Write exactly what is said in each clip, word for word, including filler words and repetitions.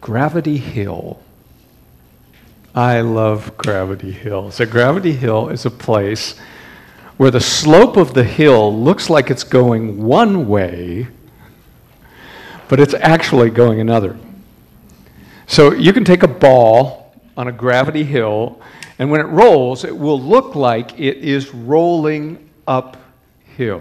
Gravity Hill. I love Gravity Hill. So Gravity Hill is a place where the slope of the hill looks like it's going one way, but it's actually going another. So you can take a ball on a gravity hill, and when it rolls, it will look like it is rolling uphill.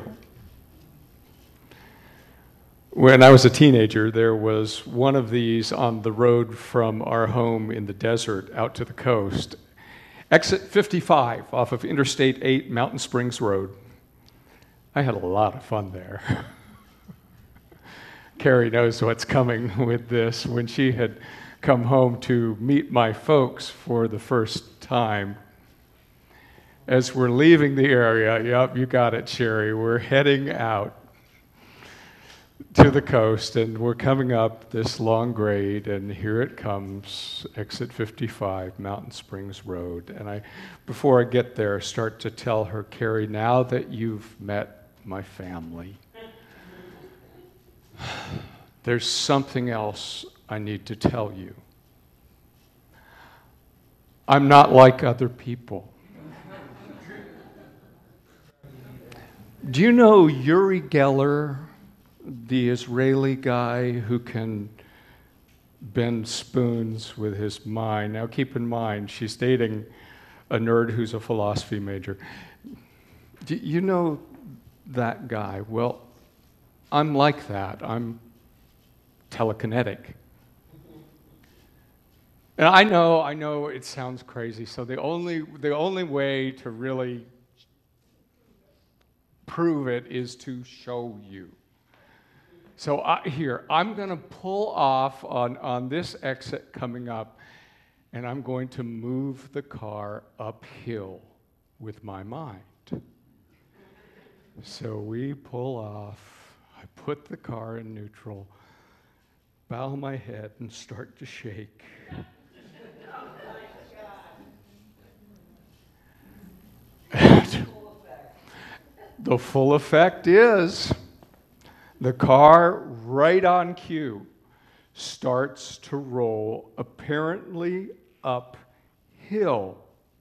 When I was a teenager, there was one of these on the road from our home in the desert out to the coast. Exit fifty-five off of Interstate eight, Mountain Springs Road. I had a lot of fun there. Carrie knows what's coming with this. When she had come home to meet my folks for the first time, as we're leaving the area, yep, you got it, Sherry, we're heading out to the coast, and we're coming up this long grade, and here it comes, exit fifty-five, Mountain Springs Road. And I, before I get there, start to tell her, Carrie, now that you've met my family, there's something else I need to tell you. I'm not like other people. Do you know Uri Geller, the Israeli guy who can bend spoons with his mind? Now keep in mind, she's dating a nerd who's a philosophy major. Do you know that guy? Well, I'm like that. I'm telekinetic. And I know, I know it sounds crazy, so the only, the only way to really prove it is to show you. So I, here, I'm going to pull off on, on this exit coming up, and I'm going to move the car uphill with my mind. So we pull off, I put the car in neutral, bow my head, and start to shake. The full effect is the car, right on cue, starts to roll apparently uphill.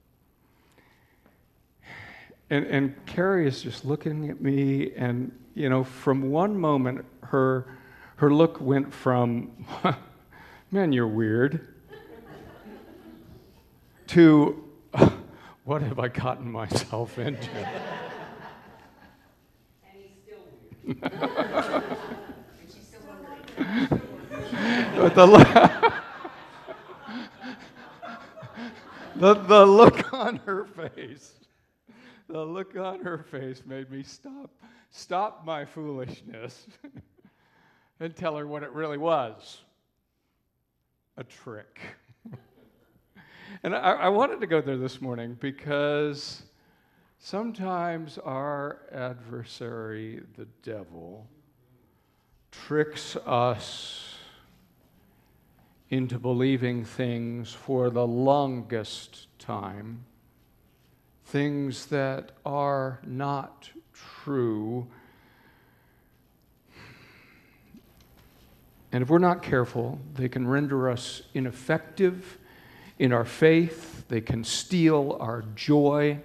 And, and Carrie is just looking at me, and, you know, from one moment, her, her look went from, man, you're weird, to, what have I gotten myself into? But the, the, the look on her face, the look on her face made me stop, stop my foolishness and tell her what it really was, a trick. And I, I wanted to go there this morning because sometimes our adversary, the devil, tricks us into believing things for the longest time, things that are not true. And if we're not careful, they can render us ineffective in our faith. They can steal our joy.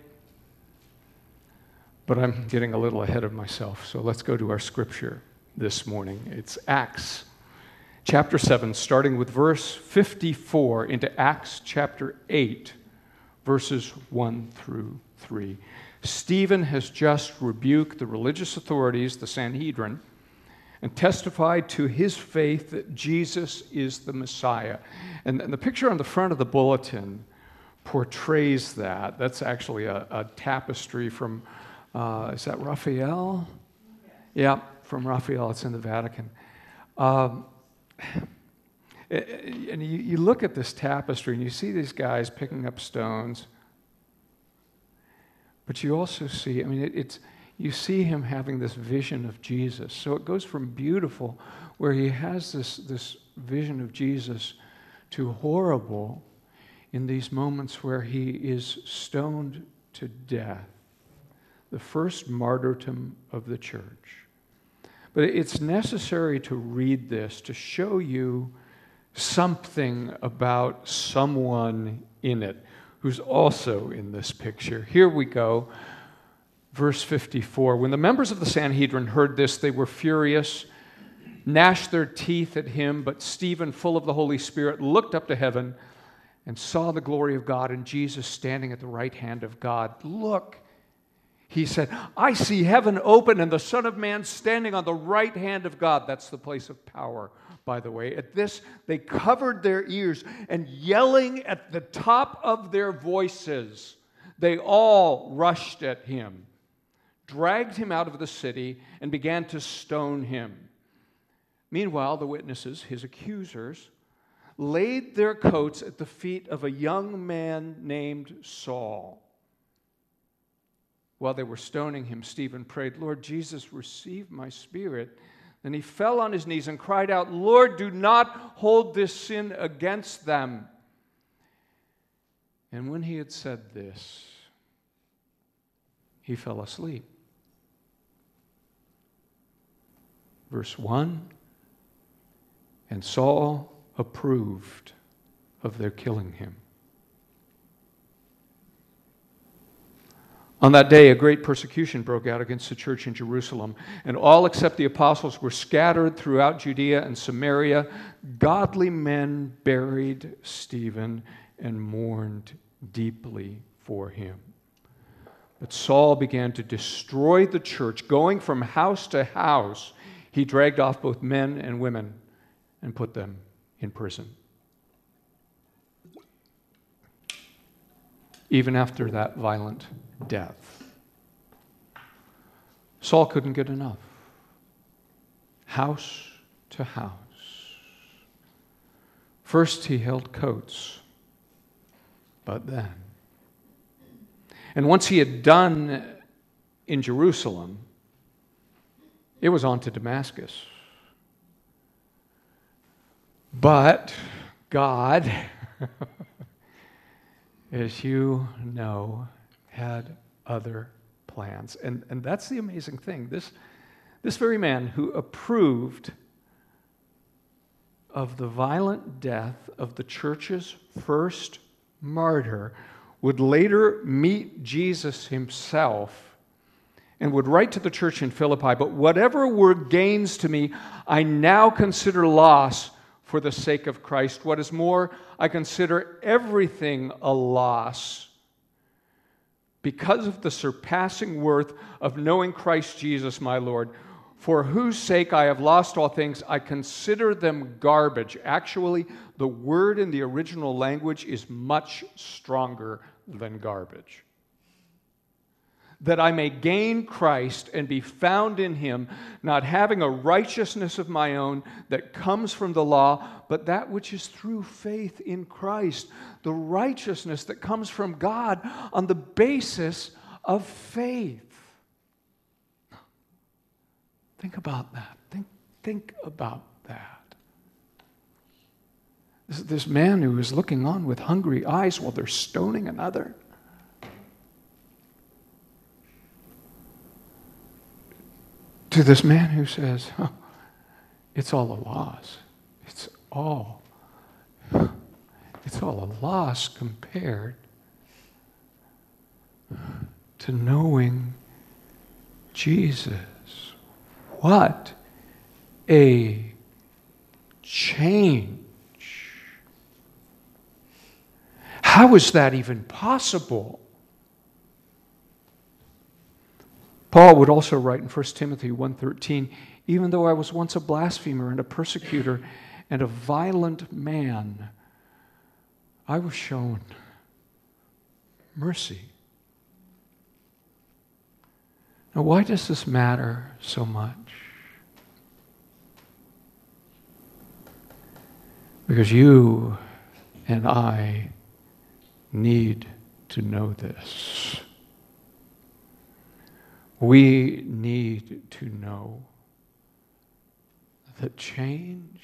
But I'm getting a little ahead of myself, so let's go to our scripture this morning. It's Acts chapter seven, starting with verse fifty-four into Acts chapter eight, verses one through three. Stephen has just rebuked the religious authorities, the Sanhedrin, and testified to his faith that Jesus is the Messiah. And the picture on the front of the bulletin portrays that. That's actually a, a tapestry from Uh, is that Raphael? Yeah, from Raphael. It's in the Vatican. Um, and you, you look at this tapestry and you see these guys picking up stones, but you also see, I mean, it, it's you see him having this vision of Jesus. So it goes from beautiful, where he has this, this vision of Jesus, to horrible in these moments where he is stoned to death. The first martyrdom of the church. But it's necessary to read this to show you something about someone in it who's also in this picture. Here we go. Verse fifty-four. When the members of the Sanhedrin heard this, they were furious, gnashed their teeth at him. But Stephen, full of the Holy Spirit, looked up to heaven and saw the glory of God and Jesus standing at the right hand of God. Look, he said, I see heaven open and the Son of Man standing on the right hand of God. That's the place of power, by the way. At this, they covered their ears and yelling at the top of their voices, they all rushed at him, dragged him out of the city, and began to stone him. Meanwhile, the witnesses, his accusers, laid their coats at the feet of a young man named Saul. While they were stoning him, Stephen prayed, Lord Jesus, receive my spirit. Then he fell on his knees and cried out, Lord, do not hold this sin against them. And when he had said this, he fell asleep. Verse one, and Saul approved of their killing him. On that day, a great persecution broke out against the church in Jerusalem, and all except the apostles were scattered throughout Judea and Samaria. Godly men buried Stephen and mourned deeply for him. But Saul began to destroy the church. Going from house to house, he dragged off both men and women and put them in prison. Even after that violent death, Saul couldn't get enough. House to house. First he held coats, but then. And once he had done in Jerusalem, it was on to Damascus. But God, as you know, had other plans. And, and that's the amazing thing. This, this very man who approved of the violent death of the church's first martyr would later meet Jesus himself and would write to the church in Philippi, but whatever were gains to me, I now consider loss for the sake of Christ. What is more, I consider everything a loss because of the surpassing worth of knowing Christ Jesus my Lord, for whose sake I have lost all things. I consider them garbage. Actually, the word in the original language is much stronger than garbage. That I may gain Christ and be found in him, not having a righteousness of my own that comes from the law, but that which is through faith in Christ, the righteousness that comes from God on the basis of faith. Think about that. Think, think about that. This, this man who is looking on with hungry eyes while they're stoning another. To this man who says, oh, it's all a loss. It's all, it's all a loss compared to knowing Jesus. What a change. How is that even possible? Paul would also write in First Timothy one thirteen, even though I was once a blasphemer and a persecutor and a violent man, I was shown mercy. Now, why does this matter so much? Because you and I need to know this. We need to know that change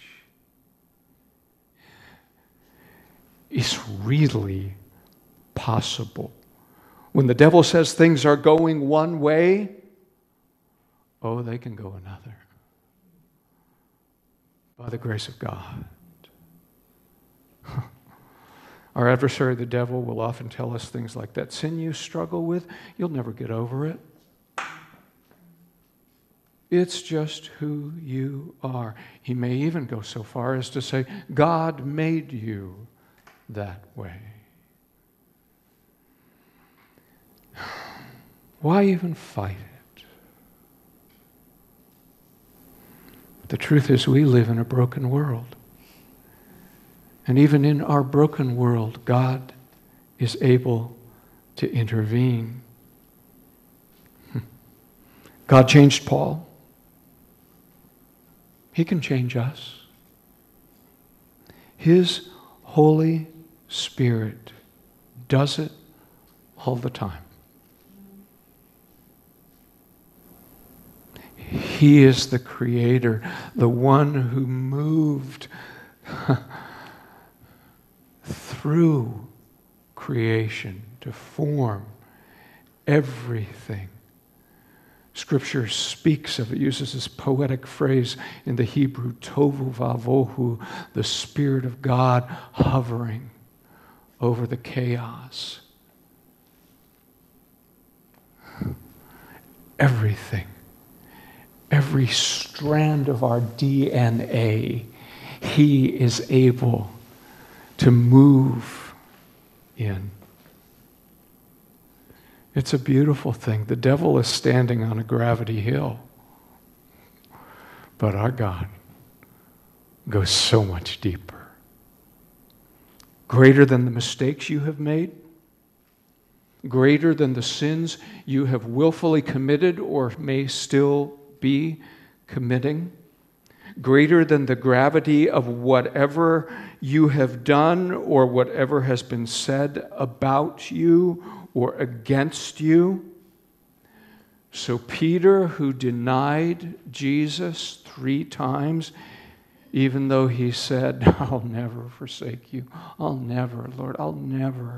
is really possible. When the devil says things are going one way, oh, they can go another. By the grace of God. Our adversary, the devil, will often tell us things like, that sin you struggle with, you'll never get over it. It's just who you are. He may even go so far as to say, God made you that way. Why even fight it? The truth is, we live in a broken world. And even in our broken world, God is able to intervene. God changed Paul. He can change us. His Holy Spirit does it all the time. He is the creator, the one who moved through creation to form everything. Scripture speaks of it, uses this poetic phrase in the Hebrew, tovu vavohu, the Spirit of God hovering over the chaos. Everything, every strand of our D N A, He is able to move in. It's a beautiful thing. The devil is standing on a gravity hill. But our God goes so much deeper. Greater than the mistakes you have made, greater than the sins you have willfully committed or may still be committing, greater than the gravity of whatever you have done or whatever has been said about you or against you. So Peter, who denied Jesus three times, even though he said, I'll never forsake you. I'll never, Lord, I'll never.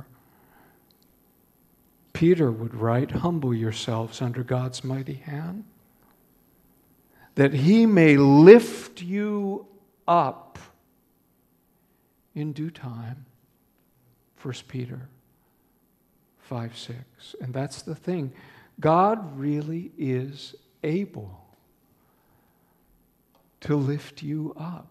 Peter would write, humble yourselves under God's mighty hand, that He may lift you up in due time. First Peter five six. And that's the thing. God really is able to lift you up.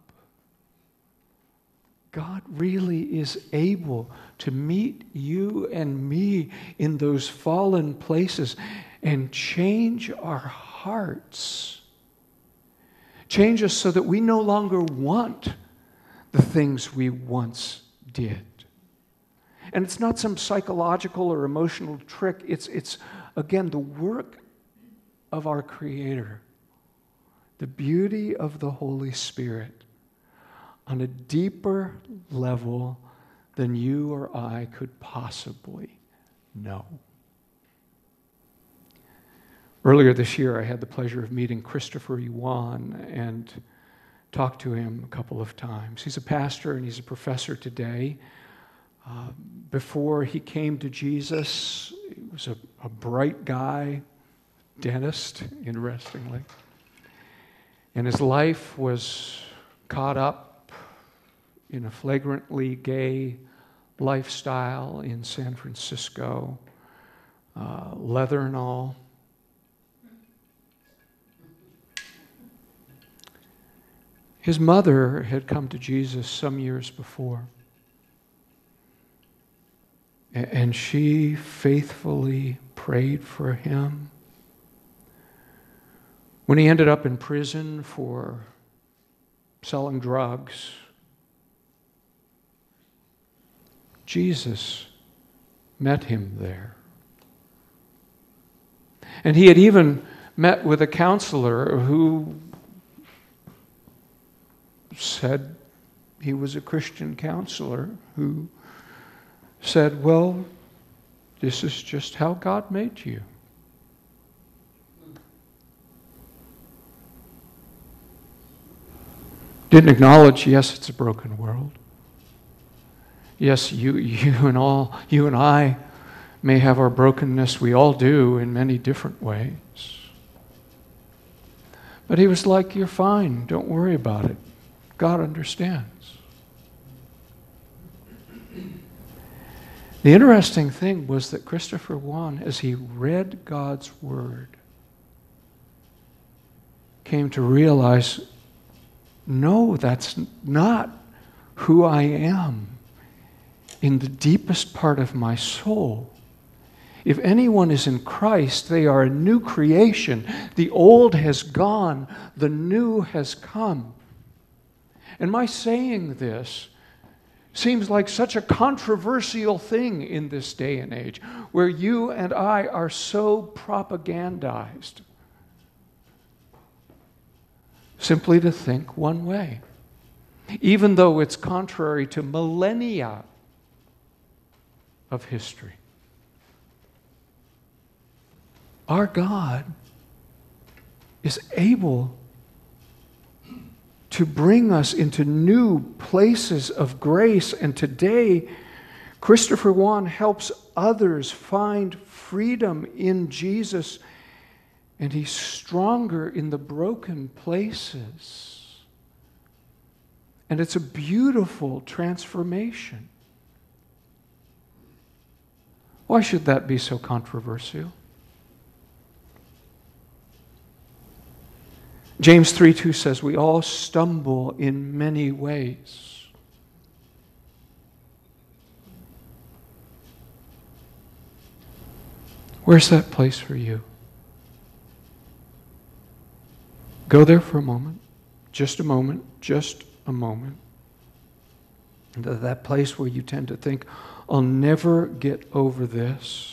God really is able to meet you and me in those fallen places and change our hearts. Change us so that we no longer want the things we once did. And it's not some psychological or emotional trick. It's, it's again, the work of our Creator, the beauty of the Holy Spirit on a deeper level than you or I could possibly know. Earlier this year, I had the pleasure of meeting Christopher Yuan and talked to him a couple of times. He's a pastor and he's a professor today. Uh, before he came to Jesus, he was a, a bright guy, dentist, interestingly. And his life was caught up in a flagrantly gay lifestyle in San Francisco, uh, leather and all. His mother had come to Jesus some years before. And she faithfully prayed for him. When he ended up in prison for selling drugs, Jesus met him there. And he had even met with a counselor who said he was a Christian counselor who said, well, this is just how God made you. Didn't acknowledge, yes, it's a broken world. Yes, you, you and all, you and I may have our brokenness. We all do in many different ways. But he was like, you're fine. Don't worry about it. God understands. The interesting thing was that Christopher Yuan, as he read God's Word, came to realize, no, that's not who I am in the deepest part of my soul. If anyone is in Christ, they are a new creation. The old has gone, the new has come. And my saying this seems like such a controversial thing in this day and age, where you and I are so propagandized simply to think one way, even though it's contrary to millennia of history. Our God is able to bring us into new places of grace. And today, Christopher Yuan helps others find freedom in Jesus, and he's stronger in the broken places. And it's a beautiful transformation. Why should that be so controversial? James three two says, we all stumble in many ways. Where's that place for you? Go there for a moment, just a moment, just a moment. And to that place where you tend to think, I'll never get over this.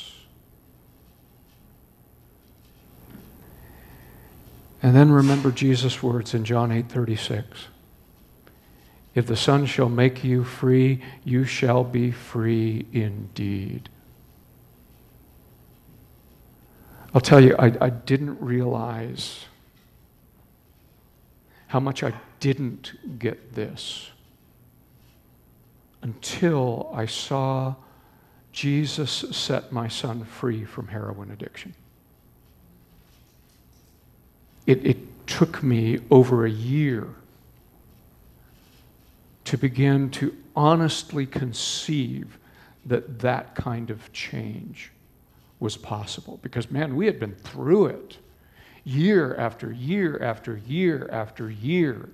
And then remember Jesus' words in John eight thirty-six. If the Son shall make you free, you shall be free indeed. I'll tell you, I, I didn't realize how much I didn't get this until I saw Jesus set my son free from heroin addiction. It, it took me over a year to begin to honestly conceive that that kind of change was possible. Because, man, we had been through it year after year after year after year.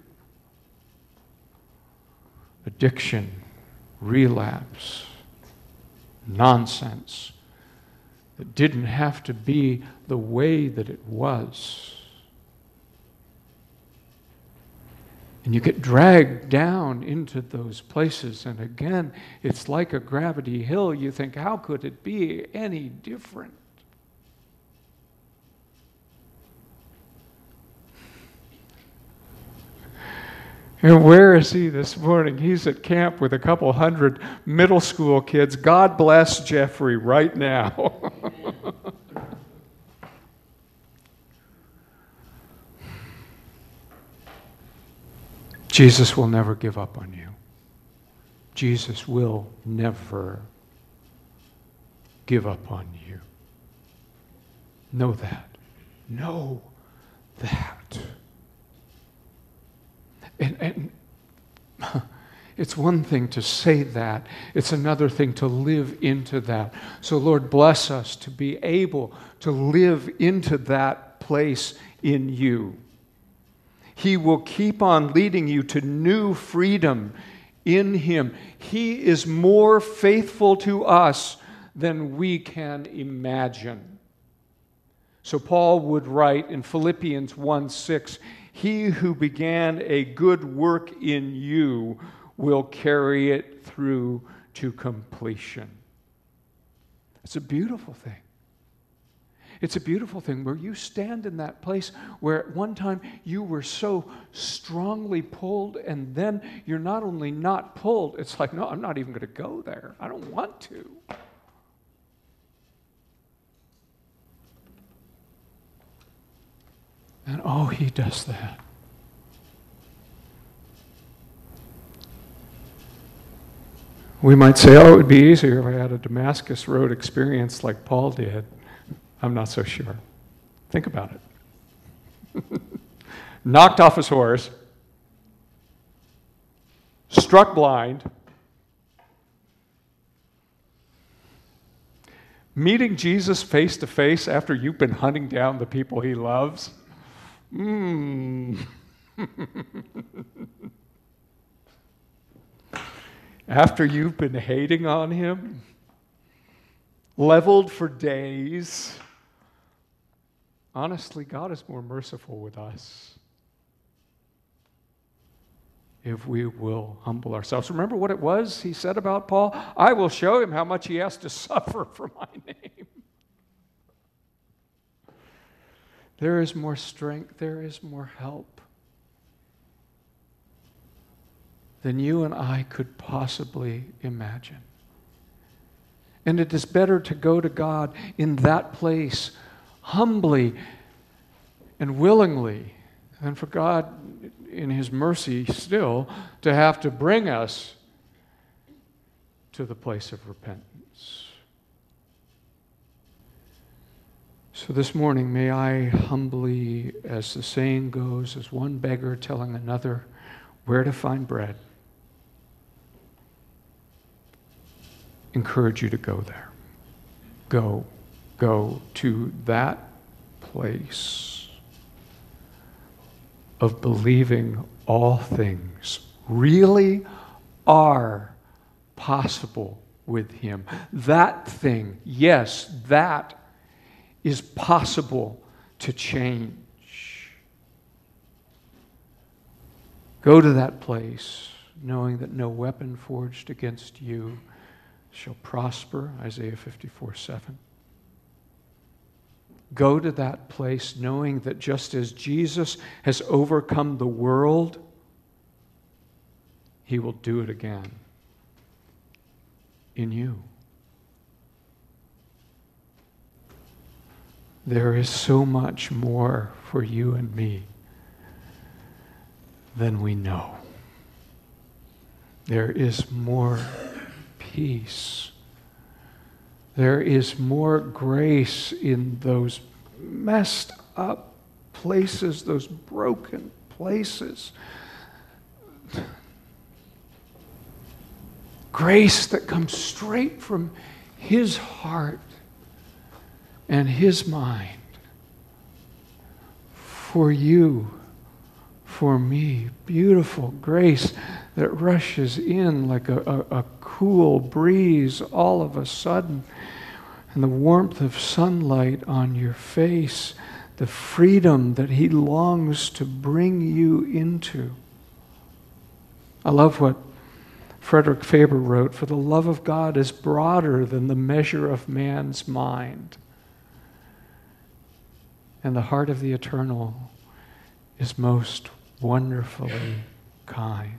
Addiction, relapse, nonsense that didn't have to be the way that it was. And you get dragged down into those places, and again, it's like a gravity hill. You think, how could it be any different? And where is he this morning? He's at camp with a couple hundred middle school kids. God bless Jeffrey right now. Jesus will never give up on you. Jesus will never give up on you. Know that. Know that. And, and it's one thing to say that. It's another thing to live into that. So Lord, bless us to be able to live into that place in you. He will keep on leading you to new freedom in Him. He is more faithful to us than we can imagine. So Paul would write in Philippians one six, He who began a good work in you will carry it through to completion. It's a beautiful thing. It's a beautiful thing where you stand in that place where at one time you were so strongly pulled, and then you're not only not pulled, it's like, no, I'm not even going to go there. I don't want to. And oh, He does that. We might say, oh, it would be easier if I had a Damascus Road experience like Paul did. I'm not so sure. Think about it. Knocked off his horse, struck blind, Meeting Jesus face to face after you've been hunting down the people he loves? Mmm. After you've been hating on him, leveled for days. Honestly, God is more merciful with us if we will humble ourselves. Remember what it was he said about Paul? I will show him how much he has to suffer for my name. There is more strength, there is more help than you and I could possibly imagine. And it is better to go to God in that place humbly and willingly than for God in his mercy still to have to bring us to the place of repentance. So this morning, may I humbly, as the saying goes, as one beggar telling another where to find bread, encourage you to go there. Go. Go to that place of believing all things really are possible with him. That thing, yes, that is possible to change. Go to that place knowing that no weapon forged against you shall prosper, Isaiah fifty-four seven. Go to that place knowing that just as Jesus has overcome the world, he will do it again in you. There is so much more for you and me than we know. There is more peace. There is more grace in those messed up places, those broken places. Grace that comes straight from his heart and his mind for you, for me. Beautiful grace that rushes in like a, a, a cool breeze all of a sudden, and the warmth of sunlight on your face, the freedom that he longs to bring you into. I love what Frederick Faber wrote, "For the love of God is broader than the measure of man's mind, and the heart of the eternal is most wonderfully kind."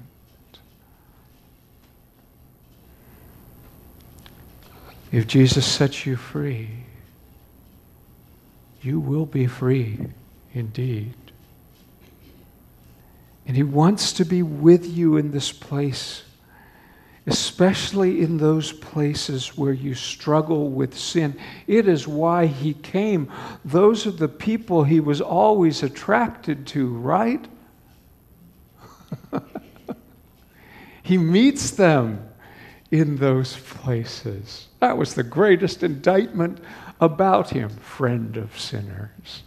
If Jesus sets you free, you will be free indeed. And he wants to be with you in this place, especially in those places where you struggle with sin. It is why he came. Those are the people he was always attracted to, right? He meets them in those places. That was the greatest indictment about him, friend of sinners.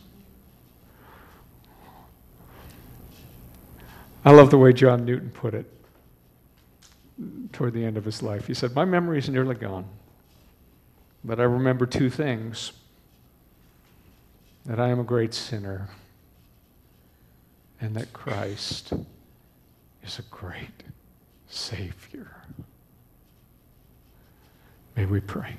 I love the way John Newton put it toward the end of his life. He said, "My memory is nearly gone, but I remember two things: that I am a great sinner, and that Christ is a great Savior." May we pray.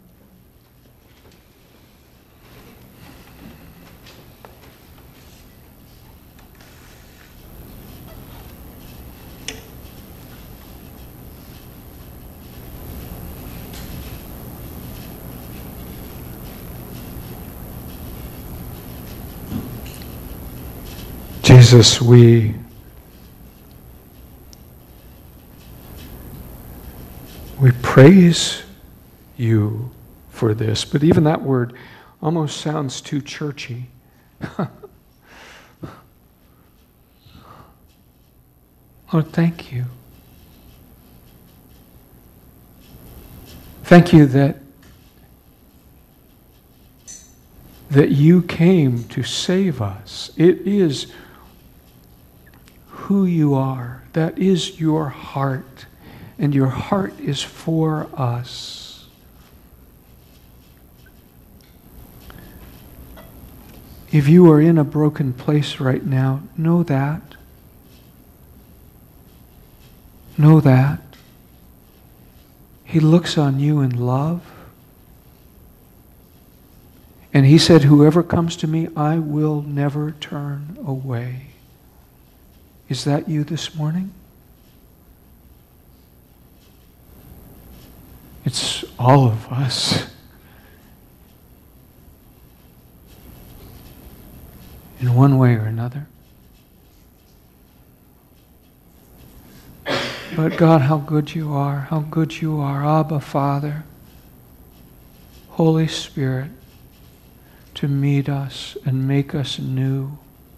Jesus, we we praise you for this, but even that word almost sounds too churchy. Lord, thank you. Thank you that that you came to save us. It is who you are. That is your heart. And your heart is for us. If you are in a broken place right now, know that. Know that. He looks on you in love. And he said, whoever comes to me, I will never turn away. Is that you this morning? It's all of us. In one way or another. But God, how good you are, how good you are, Abba, Father, Holy Spirit, to meet us and make us new.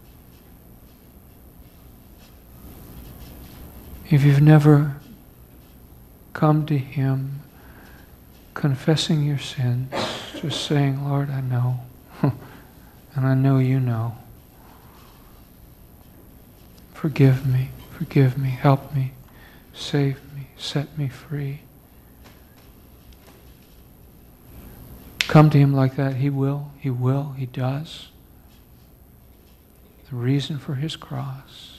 If you've never come to Him, confessing your sins, just saying, Lord, I know, and I know you know. Forgive me, forgive me, help me, save me, set me free. Come to Him like that. He will, He will, He does. The reason for His cross.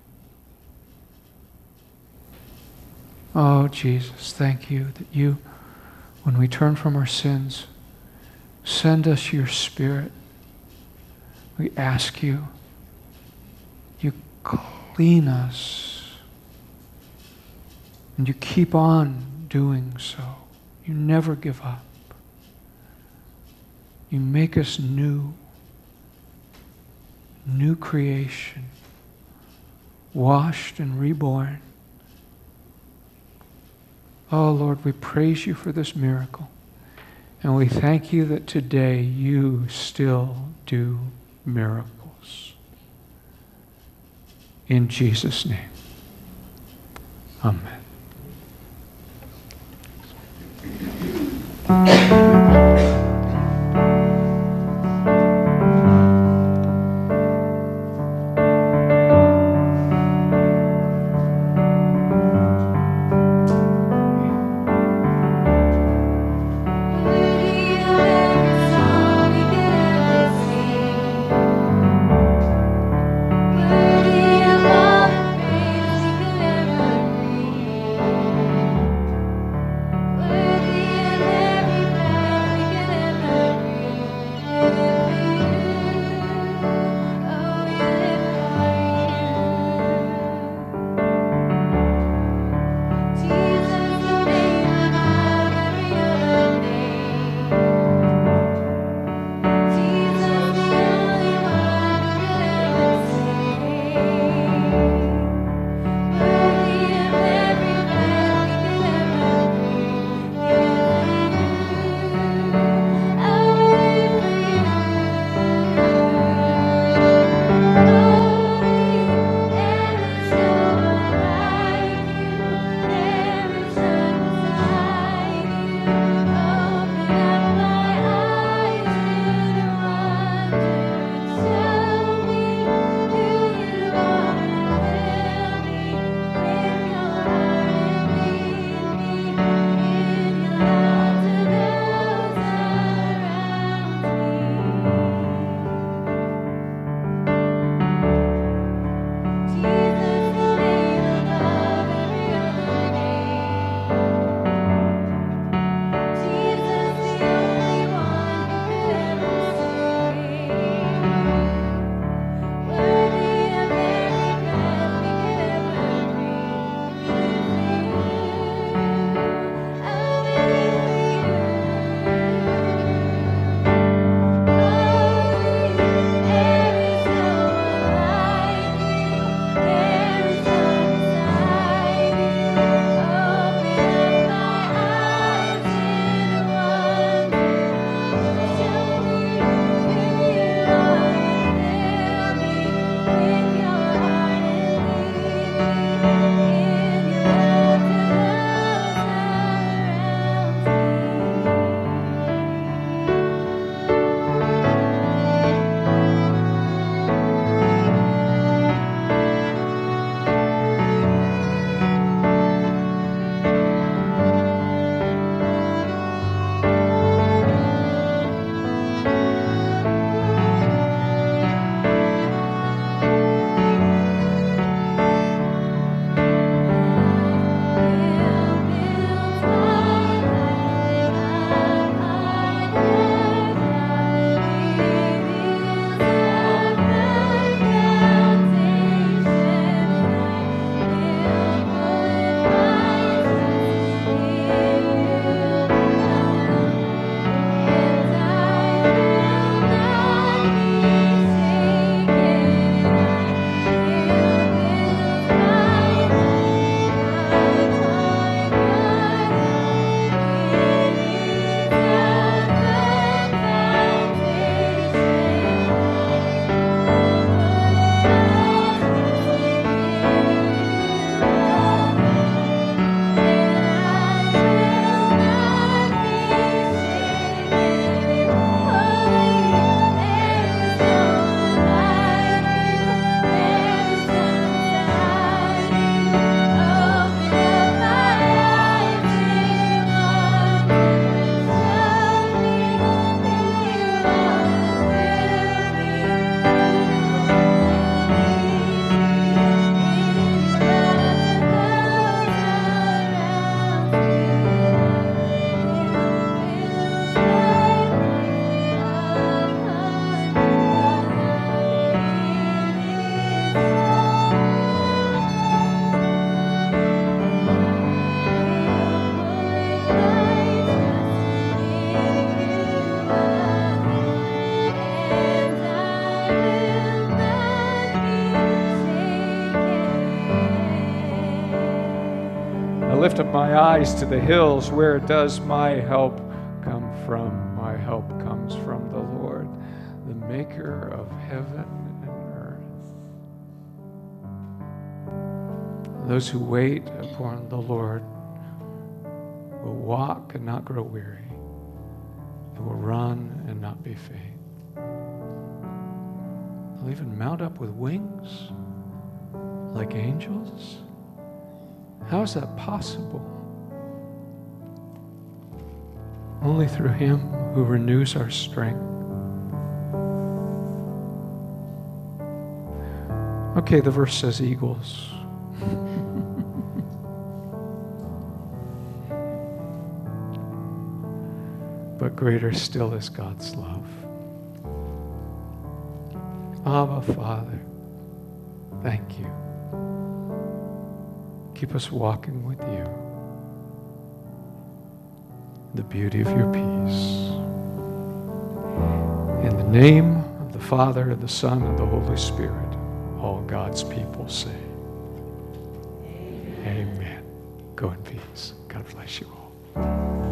Oh, Jesus, thank you that you, when we turn from our sins, send us your Spirit. We ask you, you clean us, and you keep on doing so. You never give up. You make us new, new creation, washed and reborn. Oh, Lord, we praise you for this miracle. And we thank you that today you still do miracles. In Jesus' name. Amen. Worthy of every I lift up my eyes to the hills. Where does my help come from? My help comes from the Lord, the maker of heaven and earth. Those who wait upon the Lord will walk and not grow weary. They will run and not be faint. They'll even mount up with wings like angels. How is that possible? Only through Him who renews our strength. Okay, the verse says eagles. But greater still is God's love. Abba, Father, thank you. Keep us walking with you. The beauty of your peace. In the name of the Father, and the Son, and the Holy Spirit, all God's people say, Amen. Amen. Go in peace. God bless you all.